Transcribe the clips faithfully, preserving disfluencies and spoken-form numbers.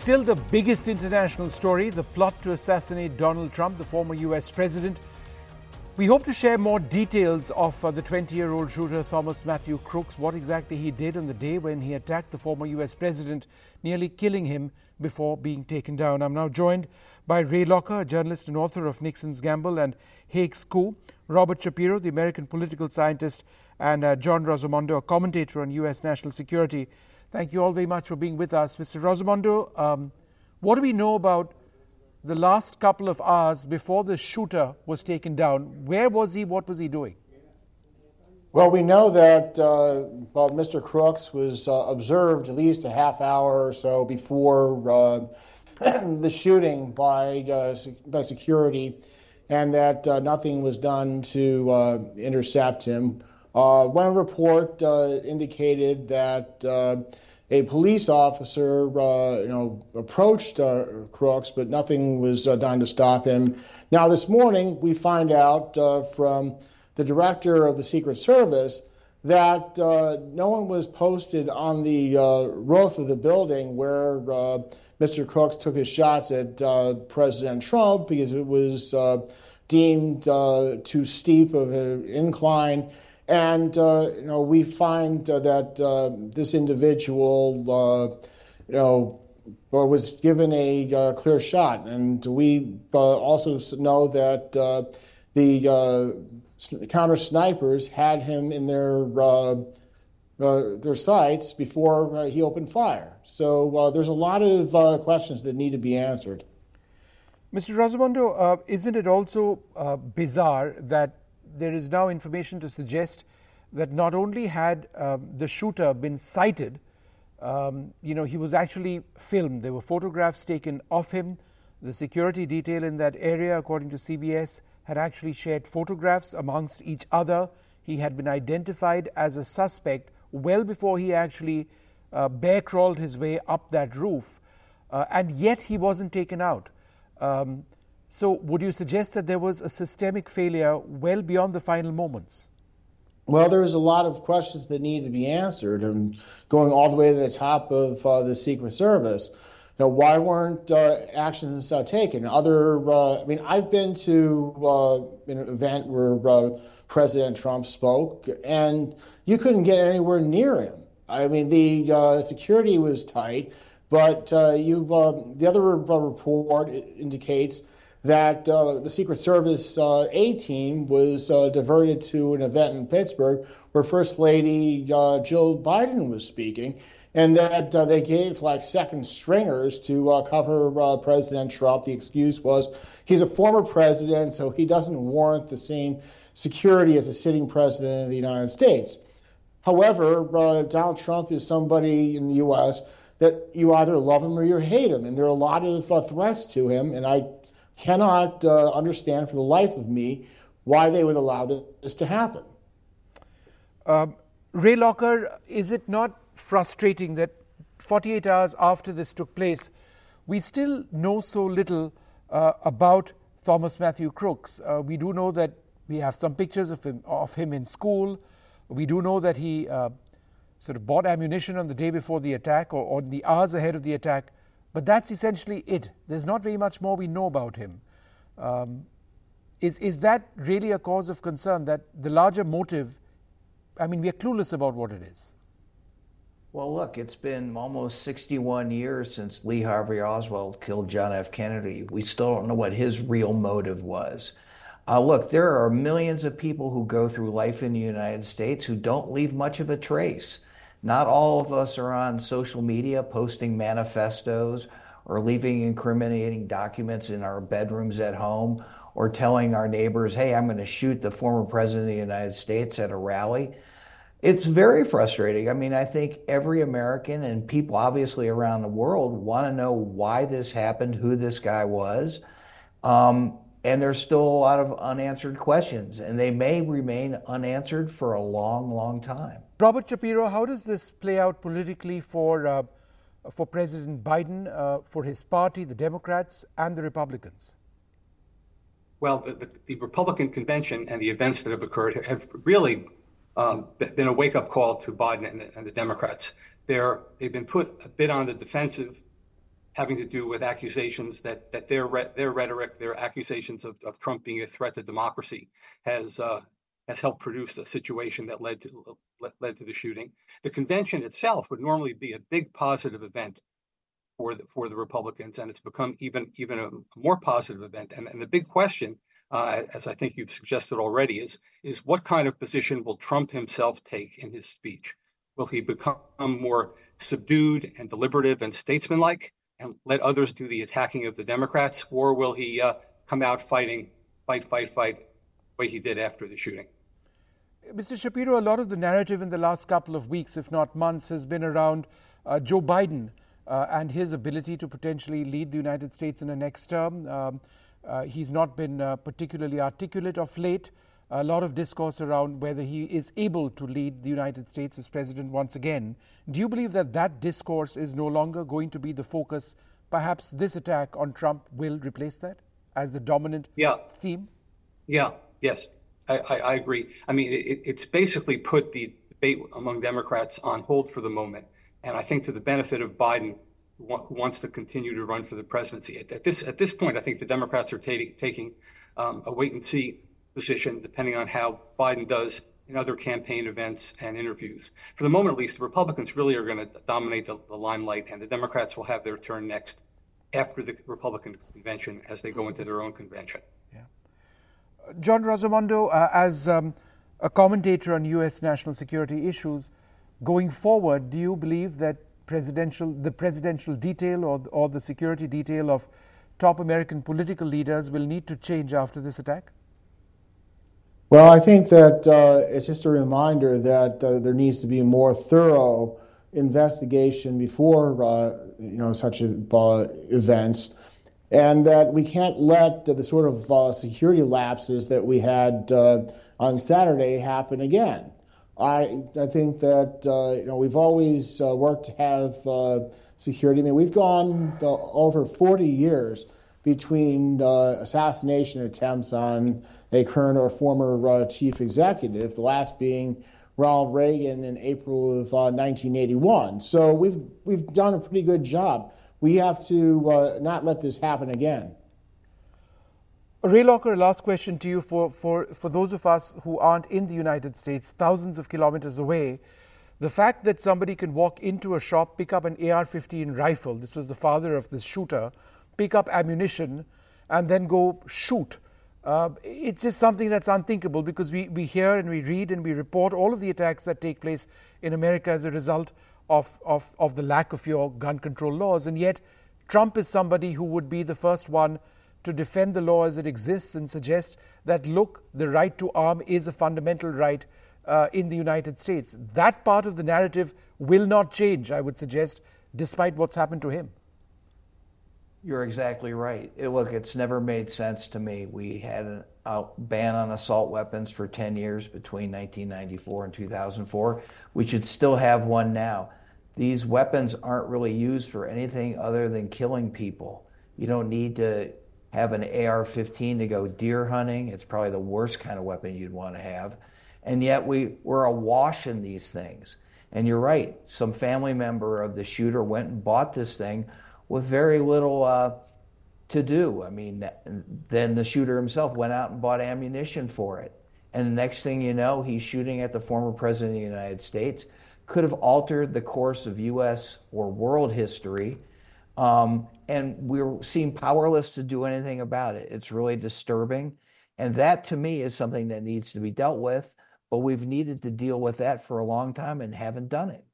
Still the biggest international story, the plot to assassinate Donald Trump, the former U S president. We hope to share more details of uh, the twenty-year-old shooter Thomas Matthew Crooks, what exactly he did on the day when he attacked the former U S president, nearly killing him before being taken down. I'm now joined by Ray Locker, a journalist and author of Nixon's Gamble and Haig's Coup, Robert Shapiro, the American political scientist, and uh, John Rosomondo, a commentator on U S national security. Thank you all very much for being with us. Mister Rosomondo, um, what do we know about the last couple of hours before the shooter was taken down? Where was he? What was he doing? Well, we know that uh, well, Mister Crooks was uh, observed at least a half hour or so before uh, the shooting by, uh, by security, and that uh, nothing was done to uh, intercept him. Uh, one report uh, indicated that uh, a police officer, uh, you know, approached uh, Crooks, but nothing was uh, done to stop him. Now, this morning, we find out uh, from the director of the Secret Service that uh, no one was posted on the uh, roof of the building where uh, Mister Crooks took his shots at uh, President Trump because it was uh, deemed uh, too steep of an incline. And, uh, you know, we find uh, that uh, this individual, uh, you know, was given a uh, clear shot. And we uh, also know that uh, the uh, counter snipers had him in their uh, uh, their sights before uh, he opened fire. So uh, there's a lot of uh, questions that need to be answered. Mister Rosomondo, uh, isn't it also uh, bizarre that there is now information to suggest that not only had uh, the shooter been sighted, um, you know, he was actually filmed. There were photographs taken of him. The security detail in that area, according to C B S, had actually shared photographs amongst each other. He had been identified as a suspect well before he actually uh, bear crawled his way up that roof, uh, and yet he wasn't taken out. Um, So would you suggest that there was a systemic failure well beyond the final moments? Well, there's a lot of questions that need to be answered, and going all the way to the top of uh, the Secret Service. Now, why weren't uh, actions uh, taken? Other, uh, I mean, I've been to uh, an event where uh, President Trump spoke, and you couldn't get anywhere near him. I mean, the uh, security was tight, but uh, you, uh, the other uh, report indicates that uh, the Secret Service uh, A-team was uh, diverted to an event in Pittsburgh where First Lady uh, Jill Biden was speaking, and that uh, they gave like second stringers to uh, cover uh, President Trump. The excuse was he's a former president, so he doesn't warrant the same security as a sitting president of the United States. However, uh, Donald Trump is somebody in the U S that you either love him or you hate him, and there are a lot of uh, threats to him, and I cannot uh, understand for the life of me why they would allow this to happen. Uh, Ray Locker, is it not frustrating that forty-eight hours after this took place, we still know so little uh, about Thomas Matthew Crooks? Uh, we do know that we have some pictures of him, of him in school. We do know that he uh, sort of bought ammunition on the day before the attack or, or the hours ahead of the attack. But that's essentially it. There's not very much more we know about him. Um, is, is that really a cause of concern, that the larger motive, I mean, we are clueless about what it is? Well, look, it's been almost sixty-one years since Lee Harvey Oswald killed John F. Kennedy. We still don't know what his real motive was. Uh, look, there are millions of people who go through life in the United States who don't leave much of a trace. Not all of us are on social media posting manifestos or leaving incriminating documents in our bedrooms at home or telling our neighbors, hey, I'm going to shoot the former president of the United States at a rally. It's very frustrating. I mean, I think every American and people obviously around the world want to know why this happened, who this guy was. Um, and there's still a lot of unanswered questions, and they may remain unanswered for a long, long time. Robert Shapiro, how does this play out politically for uh, for President Biden, uh, for his party, the Democrats, and the Republicans? Well, the, the, the Republican convention and the events that have occurred have really um, been a wake-up call to Biden and the, and the Democrats. They're, they've been put a bit on the defensive having to do with accusations that that their re- their rhetoric, their accusations of, of Trump being a threat to democracy has uh, has helped produce a situation that led to led to the shooting. The convention itself would normally be a big positive event for the for the Republicans, and it's become even even a more positive event. And, and the big question, uh, as I think you've suggested already, is is what kind of position will Trump himself take in his speech? Will he become more subdued and deliberative and statesmanlike, and let others do the attacking of the Democrats, or will he uh, come out fighting, fight, fight, fight, the way he did after the shooting? Mister Shapiro, a lot of the narrative in the last couple of weeks, if not months, has been around uh, Joe Biden uh, and his ability to potentially lead the United States in the next term. Um, uh, he's not been uh, particularly articulate of late. A lot of discourse around whether he is able to lead the United States as president once again. Do you believe that that discourse is no longer going to be the focus? Perhaps this attack on Trump will replace that as the dominant yeah. theme? Yeah, yes, I, I, I agree. I mean, it, it's basically put the debate among Democrats on hold for the moment. And I think to the benefit of Biden, who wants to continue to run for the presidency. At, at this at this point, I think the Democrats are t- taking um, a wait-and-see position, depending on how Biden does in other campaign events and interviews. For the moment, at least, the Republicans really are going to dominate the, the limelight, and the Democrats will have their turn next after the Republican convention as they go into their own convention. Yeah. John Rosomondo, uh, as um, a commentator on U S national security issues, going forward, do you believe that presidential, the presidential detail or, or the security detail of top American political leaders will need to change after this attack? Well, I think that uh, it's just a reminder that uh, there needs to be a more thorough investigation before uh, you know such uh, events, and that we can't let uh, the sort of uh, security lapses that we had uh, on Saturday happen again. I I think that uh, you know we've always uh, worked to have uh, security. I mean, we've gone uh, over forty years between uh, assassination attempts on a current or former uh, chief executive, the last being Ronald Reagan in April of uh, nineteen eighty-one. So we've we've done a pretty good job. We have to uh, not let this happen again. Ray Locker, last question to you. For, for, for those of us who aren't in the United States, thousands of kilometers away, the fact that somebody can walk into a shop, pick up an A R fifteen rifle, this was the father of this shooter, pick up ammunition, and then go shoot. Uh, it's just something that's unthinkable, because we, we hear and we read and we report all of the attacks that take place in America as a result of, of, of the lack of your gun control laws. And yet Trump is somebody who would be the first one to defend the law as it exists and suggest that, look, the right to arm is a fundamental right uh, in the United States. That part of the narrative will not change, I would suggest, despite what's happened to him. You're exactly right. It, look, it's never made sense to me. We had a out ban on assault weapons for ten years between nineteen ninety-four and two thousand four. We should still have one now. These weapons aren't really used for anything other than killing people. You don't need to have an A R fifteen to go deer hunting. It's probably the worst kind of weapon you'd want to have. And yet we, we're awash in these things. And you're right, some family member of the shooter went and bought this thing with very little uh, to do. I mean, then the shooter himself went out and bought ammunition for it. And the next thing you know, he's shooting at the former president of the United States. Could have altered the course of U S or world history. Um, and we seem powerless to do anything about it. It's really disturbing. And that, to me, is something that needs to be dealt with. But we've needed to deal with that for a long time and haven't done it.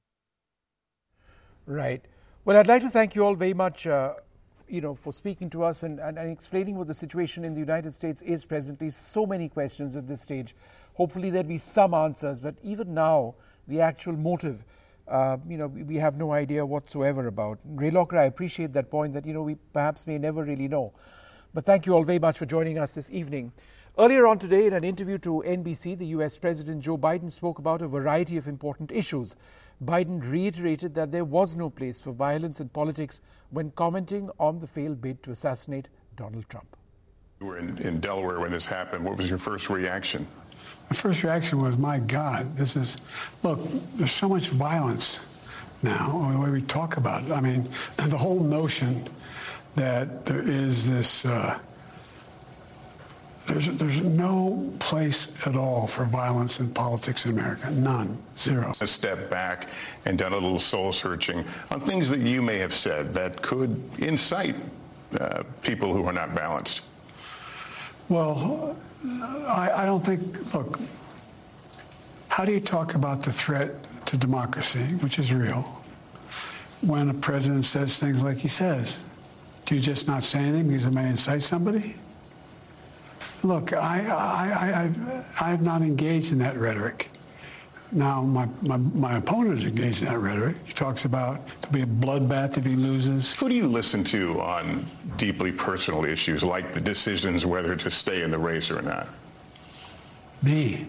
Right. Well, I'd like to thank you all very much, uh, you know, for speaking to us and, and, and explaining what the situation in the United States is presently. So many questions at this stage. Hopefully there'll be some answers, but even now, the actual motive, uh, you know, we have no idea whatsoever about. Ray Locker, I appreciate that point that, you know, we perhaps may never really know. But thank you all very much for joining us this evening. Earlier on today, in an interview to N B C, the U S President Joe Biden spoke about a variety of important issues. Biden reiterated that there was no place for violence in politics when commenting on the failed bid to assassinate Donald Trump. You were in, in Delaware when this happened. What was your first reaction? My first reaction was, my God, this is, look, there's so much violence now, the way we talk about it. I mean, the whole notion that there is this, uh, there's, there's no place at all for violence in politics in America. None. Zero. A step back and done a little soul searching on things that you may have said that could incite uh, people who are not balanced. Well, I, I don't think, look, how do you talk about the threat to democracy, which is real, when a president says things like he says? Do you just not say anything because it may incite somebody? Look, I, I, I, I've, I have not engaged in that rhetoric. Now, my, my, my opponent is engaged in that rhetoric. He talks about there'll be a bloodbath if he loses. Who do you listen to on deeply personal issues like the decisions whether to stay in the race or not? Me.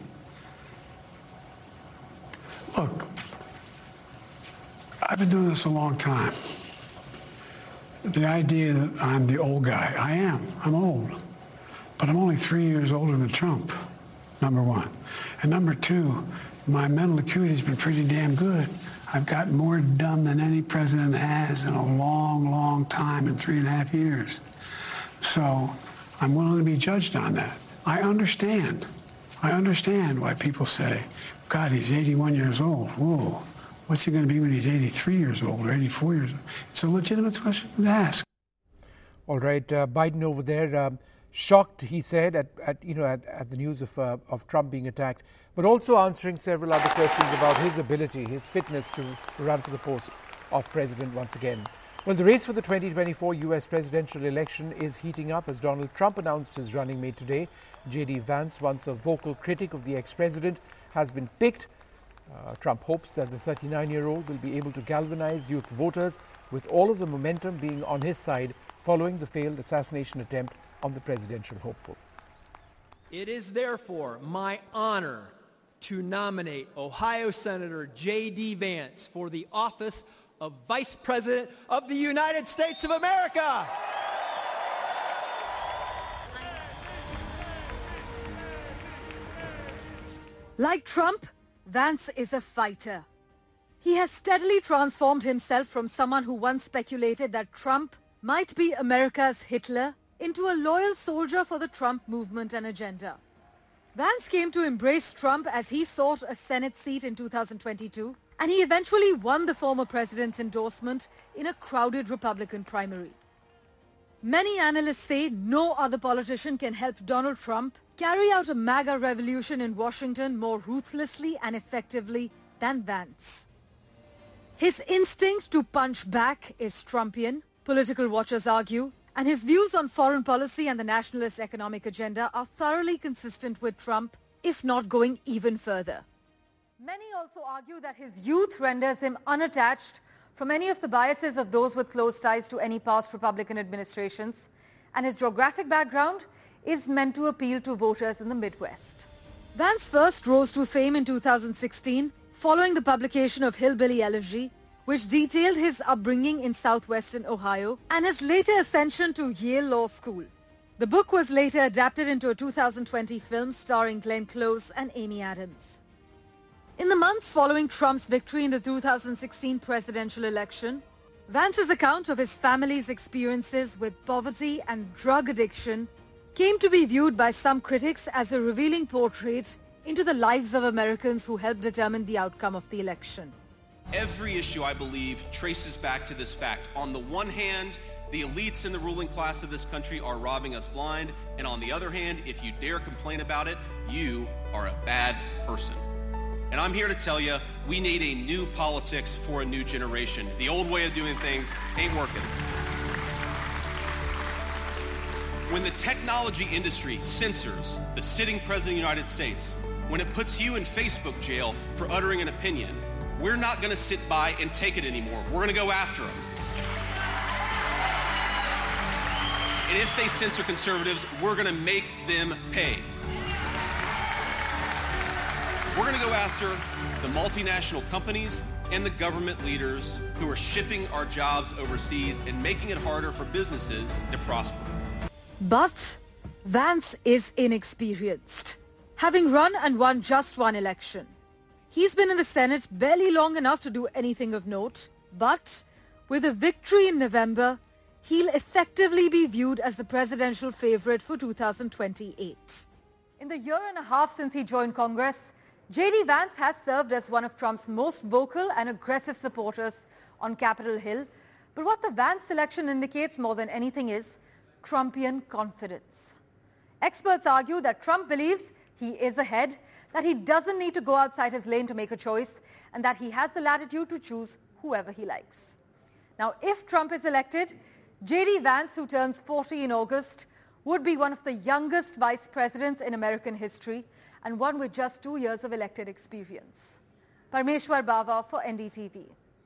Look, I've been doing this a long time. The idea that I'm the old guy, I am. I'm old. But I'm only three years older than Trump, number one. And number two, my mental acuity has been pretty damn good. I've gotten more done than any president has in a long, long time, in three and a half years. So I'm willing to be judged on that. I understand. I understand why people say, God, he's eighty-one years old. Whoa. What's he going to be when he's eighty-three years old or eighty-four years old? It's a legitimate question to ask. All right, uh, Biden over there, um, shocked, he said, at, at you know at, at the news of uh, of Trump being attacked, but also answering several other questions about his ability, his fitness to run for the post of president once again. Well, the race for the twenty twenty-four U S presidential election is heating up as Donald Trump announced his running mate today. J D Vance, once a vocal critic of the ex-president, has been picked. Uh, Trump hopes that the thirty-nine-year-old will be able to galvanize youth voters, with all of the momentum being on his side following the failed assassination attempt on the presidential hopeful. It is therefore my honor to nominate Ohio Senator J D Vance for the office of Vice President of the United States of America. Like Trump, Vance is a fighter. He has steadily transformed himself from someone who once speculated that Trump might be America's Hitler into a loyal soldier for the Trump movement and agenda. Vance came to embrace Trump as he sought a Senate seat in two thousand twenty-two, and he eventually won the former president's endorsement in a crowded Republican primary. Many analysts say no other politician can help Donald Trump carry out a MAGA revolution in Washington more ruthlessly and effectively than Vance. His instinct to punch back is Trumpian, political watchers argue, and his views on foreign policy and the nationalist economic agenda are thoroughly consistent with Trump, if not going even further. Many also argue that his youth renders him unattached from any of the biases of those with close ties to any past Republican administrations, and his geographic background is meant to appeal to voters in the Midwest. Vance first rose to fame in two thousand sixteen following the publication of Hillbilly Elegy, which detailed his upbringing in southwestern Ohio and his later ascension to Yale Law School. The book was later adapted into a two thousand twenty film starring Glenn Close and Amy Adams. In the months following Trump's victory in the two thousand sixteen presidential election, Vance's account of his family's experiences with poverty and drug addiction came to be viewed by some critics as a revealing portrait into the lives of Americans who helped determine the outcome of the election. Every issue, I believe, traces back to this fact. On the one hand, the elites in the ruling class of this country are robbing us blind, and on the other hand, if you dare complain about it, you are a bad person. And I'm here to tell you, we need a new politics for a new generation. The old way of doing things ain't working. When the technology industry censors the sitting president of the United States, when it puts you in Facebook jail for uttering an opinion, we're not going to sit by and take it anymore. We're going to go after them. And if they censor conservatives, we're going to make them pay. We're going to go after the multinational companies and the government leaders who are shipping our jobs overseas and making it harder for businesses to prosper. But Vance is inexperienced, having run and won just one election. He's been in the Senate barely long enough to do anything of note, but with a victory in November, he'll effectively be viewed as the presidential favorite for two thousand twenty-eight. In the year and a half since he joined Congress, J D Vance has served as one of Trump's most vocal and aggressive supporters on Capitol Hill. But what the Vance selection indicates more than anything is Trumpian confidence. Experts argue that Trump believes he is ahead, that he doesn't need to go outside his lane to make a choice, and that he has the latitude to choose whoever he likes. Now, if Trump is elected, J D Vance, who turns forty in August, would be one of the youngest vice presidents in American history and one with just two years of elected experience. Parmeshwar Bava for N D T V.